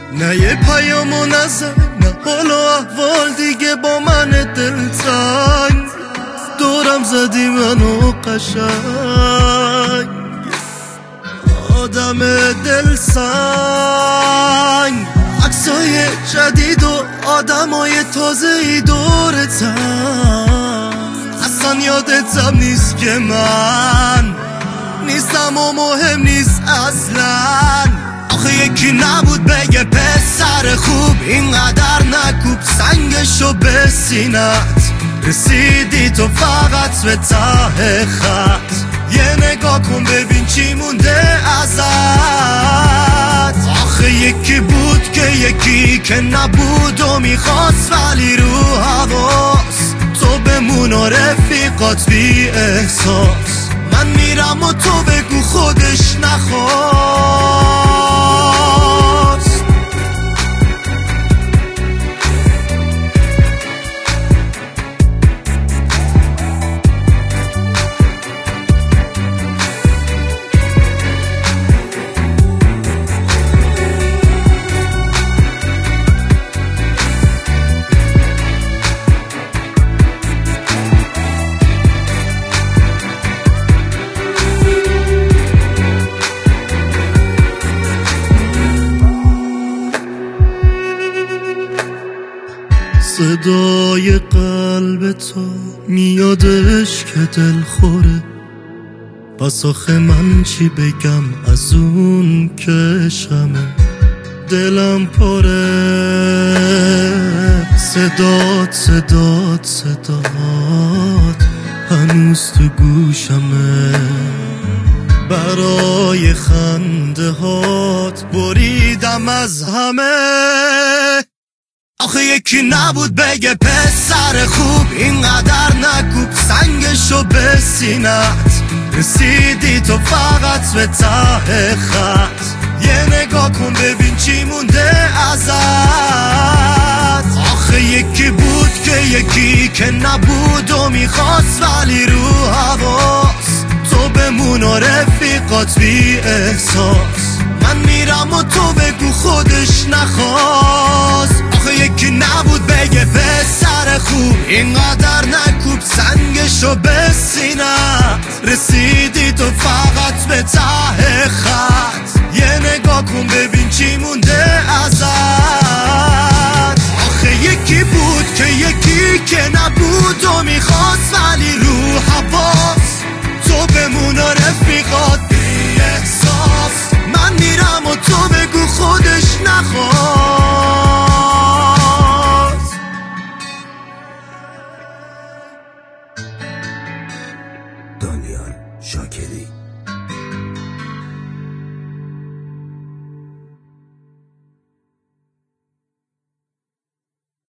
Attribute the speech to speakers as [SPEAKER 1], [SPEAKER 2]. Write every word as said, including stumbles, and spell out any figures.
[SPEAKER 1] نه یه پیامو نزن، نه حال و احوال دیگه با من دلتنگ. دورم زدی منو قشنگ، آدم دل سنگ. عکسای جدید و آدمای تازه‌ای دورتن، اصلا یادتم نیست که من نیستم و مهم نیست اصلا. آخه یکی نبود بگه پسر خوب اینقدر نکوب سنگشو به سینت. رسیدی تو فقط به ته خط، یه نگاه کن ببین چی مونده ازت. آخه یکی بود که یکی که نبود و میخواست ولی رو حواس تو بمون و رفیقات بی احساس. من میرم و تو بگو خودش نخواست. صدای قلب تو میادش که دل خوره، پس آخه من چی بگم از اون که عشقمه. دلم پره صدات صدات صدات هنوز تو گوشمه. برای خنده هات بریدم از همه. آخه یکی نبود بگه پسر خوب اینقدر نکوب سنگشو به سینت. رسیدی تو فقط به ته خط، یه نگاه کن ببین چی مونده ازت. آخه یکی بود که یکی که نبود و میخواست ولی رو حواس تو بمون و رفیقات بی احساس. من میرم و تو بگو خودش نخواست. آخه یکی نبود بگه پسر خوب اینقدر نکوب سنگشو به سینت. رسیدی تو فقط به ته خط، یه نگاه کن ببین چی مونده ازت. آخه یکی بود که یکی که نبود و میخواست ولی